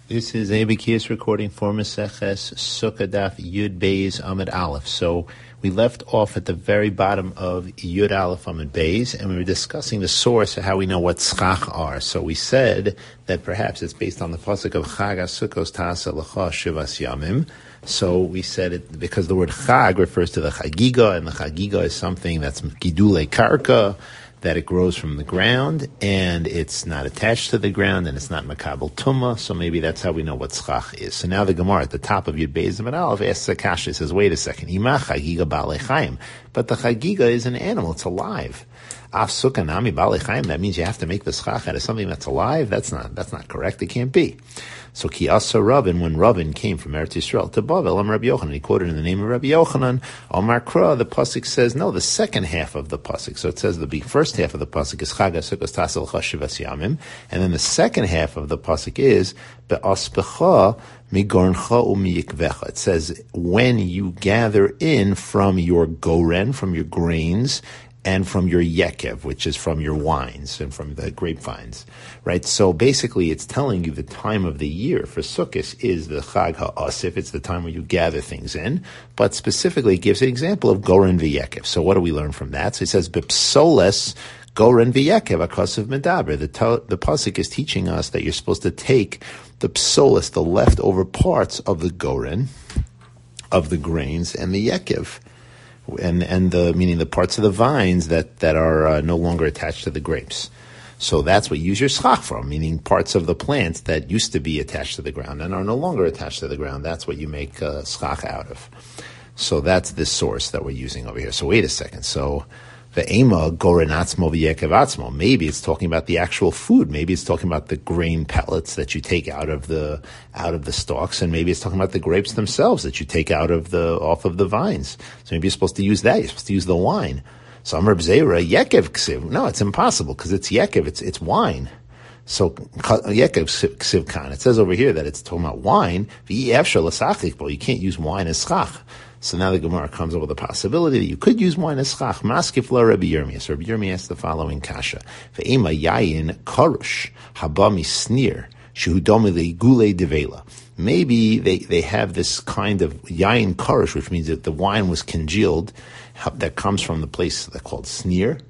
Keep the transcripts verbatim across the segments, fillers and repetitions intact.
This is Abikias recording for Maseches Sukkah Daf Yud Beis Amud Aleph. So we left off at the very bottom of Yud Aleph Amud Beis, and we were discussing the source of how we know what schach are. So we said that perhaps it's based on the pasuk of Chag HaSukkos Ta'asa L'cha Shivas Yamim. So we said it because the word Chag refers to the Chagiga, and the Chagiga is something that's Gidule Karka, that it grows from the ground, and it's not attached to the ground, and it's not makabel tumah, so maybe that's how we know what schach is. So now the Gemara at the top of Yud Beis Amud Aleph asks a kasha, says, wait a second, Ima chagiga ba'alei chayim, but the chagiga is an animal, it's alive. Af sukkah nami ba'alei chayim, that means you have to make the schach out of something that's alive? That's not, that's not correct, it can't be. So ki asa Rabin, when Rabin came from Eretz Yisrael to Bavel, Am Rabbi Yochanan, he quoted in the name of Rabbi Yochanan, Omar Kra, the pasuk says, no, the second half of the pasuk. So it says the first half of the pasuk is Chag HaSukkos Ta'asa L'cha Shivas Yamim, and then the second half of the pasuk is Be'aspecha migorncha u'miyikvecha. It says, when you gather in from your goren, from your grains, and from your yekev, which is from your wines and from the grapevines, right? So basically, it's telling you the time of the year for Sukkot is the Chag HaAsif. It's the time where you gather things in, but specifically, it gives an example of goren v'yekev. So what do we learn from that? So it says, B'psoles goren v'yekev akasav medaber. The to- the pasuk is teaching us that you're supposed to take the psoles, the leftover parts of the goren, of the grains, and the yekev, and and the meaning the parts of the vines that that are uh, no longer attached to the grapes. So that's what you use your schach from, meaning parts of the plants that used to be attached to the ground and are no longer attached to the ground. That's what you make uh, schach out of. So that's this source that we're using over here. So wait a second. So ve'ema goren atzmo v'yekev atzmo. Maybe it's talking about the actual food. Maybe it's talking about the grain pellets that you take out of the out of the stalks, and maybe it's talking about the grapes themselves that you take out of the off of the vines. So maybe you're supposed to use that. You're supposed to use the wine. So Amar B'Zeira yekev ksiv. No, it's impossible because it's yekev. It's it's wine. So yekev ksiv kan. It says over here that it's talking about wine. V'yefshar l'sachik, but you can't use wine as schach. So now the Gemara comes up with the possibility that you could use wine as schach. Maskif la Rabbi Yirmiyah. So Rabbi Yirmiyah asks the following kasha: Ve'ema yayin karush haba misnir shehu dome le'gule devela. Maybe they, they have this kind of yayin karush, which means that the wine was congealed, that comes from the place that's called Snir.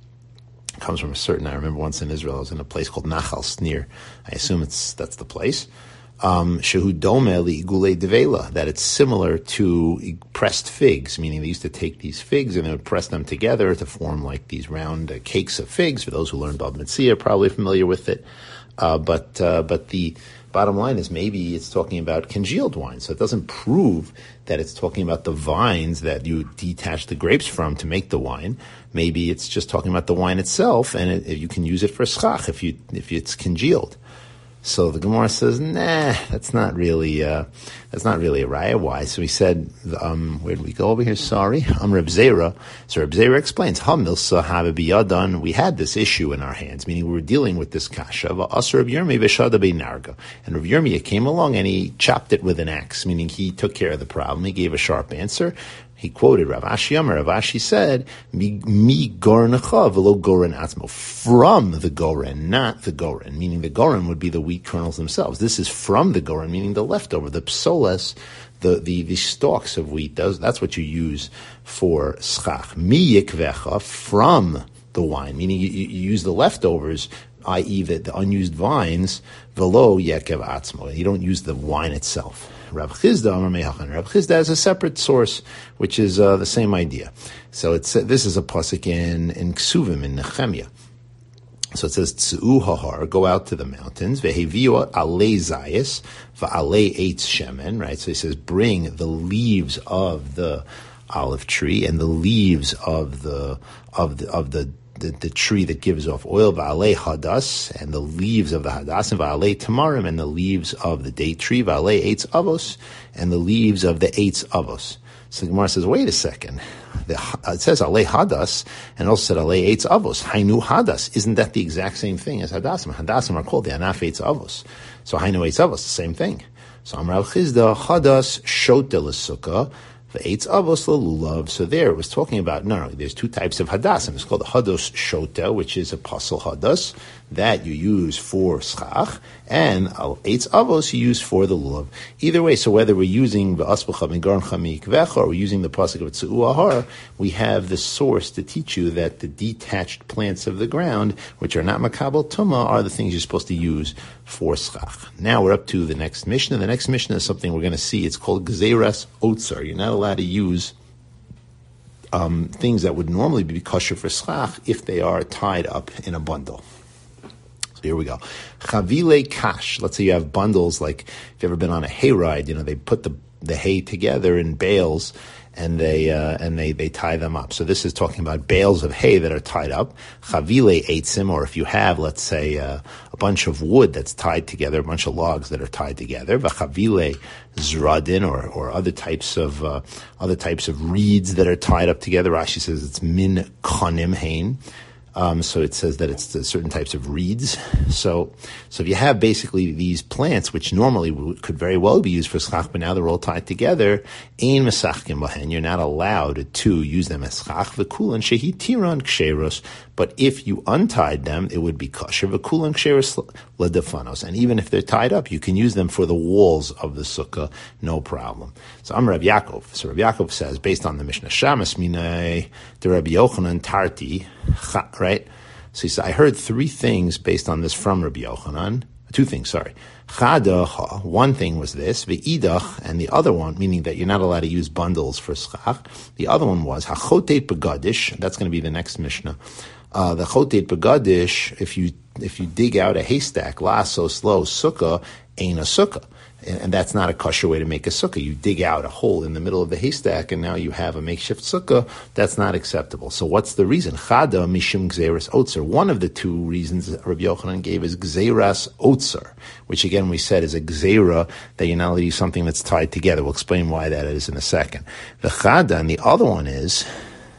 It comes from a certain, I remember once in Israel, I was in a place called Nachal Snir. I assume it's that's the place. Um, Shehu dome li'igule devela, that it's similar to pressed figs, meaning they used to take these figs and they would press them together to form like these round uh, cakes of figs. For those who learned Bava Metzia are probably familiar with it. Uh, but uh, but the bottom line is maybe it's talking about congealed wine, so it doesn't prove that it's talking about the vines that you detach the grapes from to make the wine. Maybe it's just talking about the wine itself, and it, you can use it for schach if you if it's congealed. So the Gemara says, nah, that's not really, uh, that's not really a raya. Why? So he said, um, where did we go over here? Sorry. Um, Reb Zera. So Reb Zera explains, Ha milsa have biyadan. We had this issue in our hands, meaning we were dealing with this kasha. V'asar Reb Yirmiyah v'shada b'narga. And Reb Yirmiyah came along and he chopped it with an axe, meaning he took care of the problem. He gave a sharp answer. He quoted Rav Ashi Amar. Rav Ashi said, "Mi, mi gorenecha v'lo goren atzmo," from the goren, not the goren. Meaning the goren would be the wheat kernels themselves. This is from the goren, meaning the leftover, the psoles, the the, the stalks of wheat. Those, that's what you use for schach. Mi yikvecha, from the wine, meaning you, you use the leftovers, that is, the, the unused vines. V'lo yekev atzmo. You don't use the wine itself. Rav Chizda Amar Mehachan. Rav Chizda has a separate source, which is uh, the same idea. So it's uh, this is a pasuk in in Ksuvim in Nehemiah. So it says Tzu Hahar, go out to the mountains. Veheviu alei zayis va'alei eitz shemen. Right. So he says, bring the leaves of the olive tree and the leaves of the of the of the The, the tree that gives off oil, va'alei hadas, and the leaves of the hadas, and va'alei tamarim, and the leaves of the date tree, va'alei eitz avos, and the leaves of the eitz avos. So the Gemara says, wait a second. The, it says alei hadas, and also said alei eitz avos. Hainu hadas. Isn't that the exact same thing as hadasim? Hadasim are called the anaf eitz avos. So hainu eitz avos, the same thing. So Amar Rav Chizda, hadas shota l'sukkah, Eitz avos lulav. So there it was talking about, no, no, there's two types of hadasim. It's called the hados shota, which is a pasul hadas. that you use for schach, and eitz avos you use for the lulav. Either way, so whether we're using the aspacha megarncha mikvecha or we're using the pasuk of tzu'u ahar, we have the source to teach you that the detached plants of the ground, which are not makabel tuma, are the things you're supposed to use for schach. Now we're up to the next Mishnah. The next Mishnah is something we're going to see. It's called gzeras otzar. You're not allowed to use um, things that would normally be kosher for schach if they are tied up in a bundle. So here we go. Chavile kash. Let's say you have bundles, like if you've ever been on a hayride, you know, they put the, the hay together in bales, and they uh, and they, they tie them up. So this is talking about bales of hay that are tied up. Chavile eitzim, or if you have, let's say, uh, a bunch of wood that's tied together, a bunch of logs that are tied together. V'chavile zradin, or or other types of uh, other types of reeds that are tied up together. Rashi says it's min konim hain. Um, so it says that it's certain types of reeds. So, so if you have basically these plants, which normally w- could very well be used for schach, but now they're all tied together, ein mesachkim bahen, you're not allowed to use them as schach. V'kulan shehi tiran ksheros. But if you untied them, it would be kosher. V'kulan ksheros ledefanos. And even if they're tied up, you can use them for the walls of the sukkah, no problem. So I'm Rav Yaakov. So Rav Yaakov says, based on the Mishnah Shamas, minay the Rabbi Yochanan tarti, right? So he said, I heard three things based on this from Rabbi Yochanan. Two things, sorry. Chada, one thing was this, ve'idach, and the other one, meaning that you're not allowed to use bundles for schach. The other one was hachotet begadish. That's going to be the next Mishnah. Uh, the chotet begadish, if you if you dig out a haystack, lasso slow sukkah, ain't a sukkah. And that's not a kosher way to make a sukkah. You dig out a hole in the middle of the haystack, and now you have a makeshift sukkah. That's not acceptable. So what's the reason? Chada mishum gzeras otzer. One of the two reasons that Rabbi Yochanan gave is gzeras otzer, which again we said is a gzera, that you're not allowed to use something that's tied together. We'll explain why that is in a second. The chada, and the other one is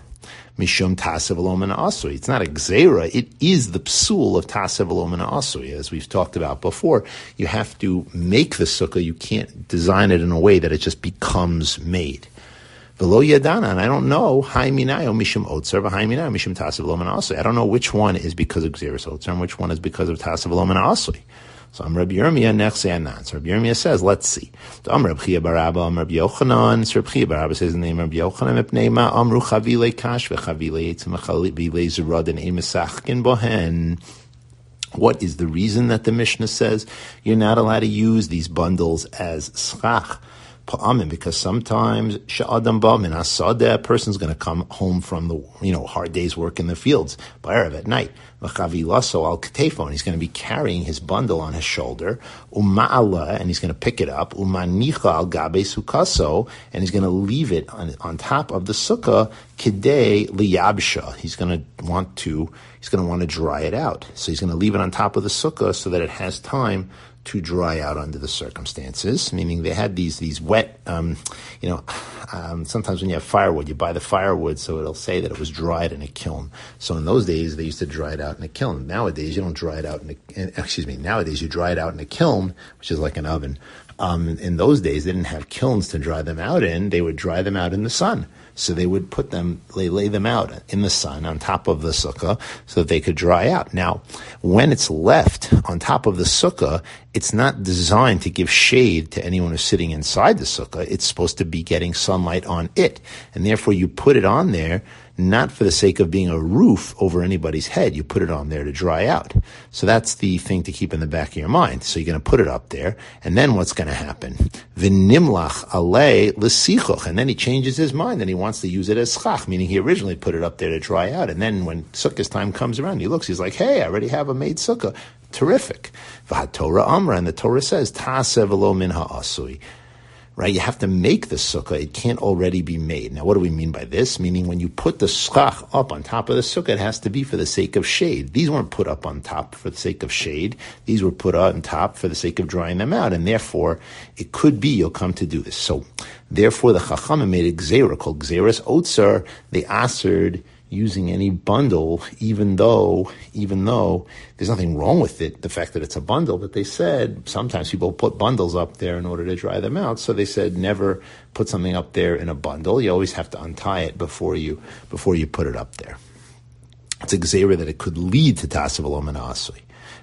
mishum tasev alom asui. It's not a gzera. It is the psul of tasev alom asui, as we've talked about before. You have to make the sukkah. You can't design it in a way that it just becomes made. V'lo yadana, and I don't know. Hai minayo mishum otzer, v'hai minayo mishum tasev alom asui. I don't know which one is because of gzeras otzer and which one is because of tasev alom asui. So I'm Rabbi Yirmiyah nechse anan. So Rabbi Yirmiyah says, let's see. So I'm Rabbi Chia bar Abba, I'm Rabbi Yochanan. So Rabbi Chia bar Abba says the name of Rabbi Yochanan, Mepnei ma amru chavile kash v'chavile etzim v'chavile zerad and emesachkin bohen. What is the reason that the Mishnah says you're not allowed to use these bundles as schach? Because sometimes sha'adam ba min hasadeh, a person's going to come home from the you know hard day's work in the fields by Erev at night. V'chavilaso al ketefo, and he's going to be carrying his bundle on his shoulder. Uma'ala, and he's going to pick it up. Umanicha al gabe sukaso, and he's going to leave it on, on top of the sukkah. Kidei liyabsha, he's going to want to he's going to want to dry it out. So he's going to leave it on top of the sukkah so that it has time to dry out under the circumstances, meaning they had these these wet, um, you know, um, sometimes when you have firewood, you buy the firewood, so it'll say that it was dried in a kiln. So in those days, they used to dry it out in a kiln. Nowadays, you don't dry it out in a, excuse me, nowadays you dry it out in a kiln, which is like an oven. Um, in those days, they didn't have kilns to dry them out in. They would dry them out in the sun. So they would put them, they lay them out in the sun on top of the sukkah so that they could dry out. Now, when it's left on top of the sukkah, it's not designed to give shade to anyone who's sitting inside the sukkah. It's supposed to be getting sunlight on it. And therefore you put it on there not for the sake of being a roof over anybody's head. You put it on there to dry out. So that's the thing to keep in the back of your mind. So you're going to put it up there, and then what's going to happen? V'nimlach alei l'sichuch, and then he changes his mind, and he wants to use it as schach, meaning he originally put it up there to dry out, and then when sukkah's time comes around, he looks, he's like, hey, I already have a made sukkah. Terrific. V'hatorah amra, and the Torah says, ta'aseh v'lo min ha'asui. Right, you have to make the sukkah. It can't already be made. Now, what do we mean by this? Meaning when you put the schach up on top of the sukkah, it has to be for the sake of shade. These weren't put up on top for the sake of shade. These were put on top for the sake of drying them out. And therefore, it could be you'll come to do this. So, therefore, the Chachamim made a gzera called gzeras otzer. They answered using any bundle, even though, even though there's nothing wrong with it, the fact that it's a bundle, but they said sometimes people put bundles up there in order to dry them out. So they said never put something up there in a bundle. You always have to untie it before you, before you put it up there. It's a gzera that it could lead to tasav v'lo min ha'asui.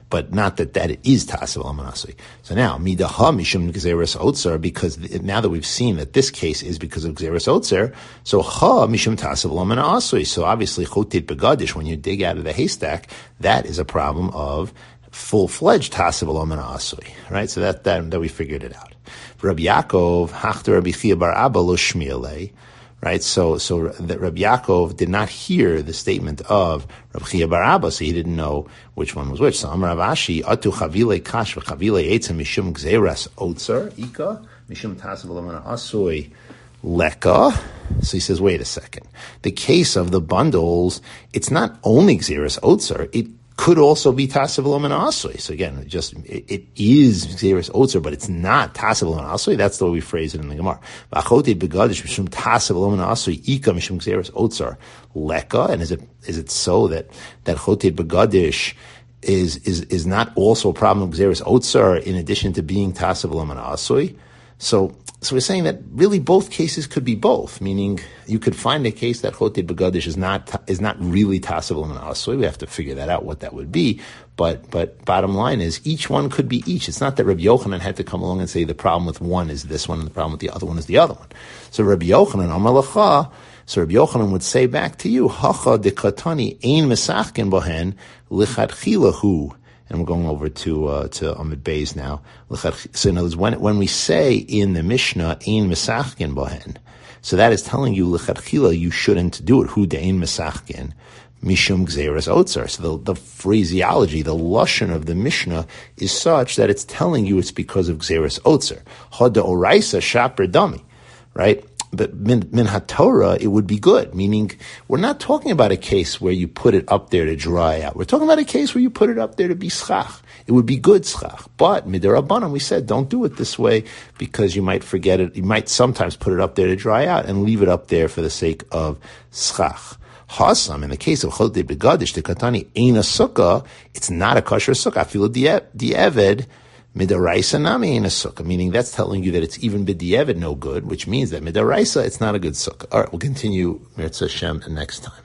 but not that, that it is Tasav Laman Asui. So now, Midaha Mishum Gzeres Otzer, because now that we've seen that this case is because of Gzeres Otzer, so Ha Mishum Tasav Laman Asui. So obviously, Chotit Begadish, when you dig out of the haystack, that is a problem of full-fledged Tasav Laman Asui, right? So that, that, that we figured it out. Rabbi Yaakov, Hachter Rabbi Chia bar Abba lo shmielei, right? So, so that Rabbi Yaakov did not hear the statement of Rabbi Chia bar Abba, so he didn't know which one was which. So Amar Rav Ashi, Atu chavile kash v'chavile eitzah mishum gzeras otzer ika mishum tasav laman asui leka. So he says, wait a second. The case of the bundles, it's not only gzeras otzer, it could also be Tasav Laman Asui. So again, it just it, it is Gzeres Otzer, but it's not Tasav Laman Asui. That's the way we phrase it in the Gemara. V'achotid begadish mishum Tasav Laman Asui ika mishum Gzeres Otzer leka. And is it is it so that that chotid begadish is is is not also a problem of Gzeres Otzer in addition to being Tasav Laman Asui? So, so we're saying that really both cases could be both, meaning you could find a case that Chotid Begadish is not, is not really Tasav Laman Asui. We have to figure that out, what that would be. But, but bottom line is each one could be each. It's not that Rabbi Yochanan had to come along and say the problem with one is this one and the problem with the other one is the other one. So Rabbi Yochanan, Amar Lacha, so Rabbi Yochanan would say back to you, Hacha de Katani ein mesachkin bohen lichatchilahu. And we're going over to uh, to Amid Beis now. So in other words, when when we say in the Mishnah ein mesachkin bohen, so that is telling you lechatchila you shouldn't do it. Hu de'ein mesachkin mishum gzeras otzer. So the, the phraseology, the lashon of the Mishnah is such that it's telling you it's because of gzeras otzer. Ha de'oraisa shaper dami, right? But min, min ha-Torah, it would be good, meaning we're not talking about a case where you put it up there to dry out. We're talking about a case where you put it up there to be schach. It would be good schach. But midirabanan, we said, don't do it this way because you might forget it. You might sometimes put it up there to dry out and leave it up there for the sake of schach. Hasam, in the case of Chodei Begadish, the Katani ain't a sukkah, it's not a kosher sukkah. I feel the Eved, Midaraisa nami in a sukkah, meaning that's telling you that it's even b'di'evet no good, which means that midaraisa it's not a good sukkah. All right, we'll continue Mirza Hashem next time.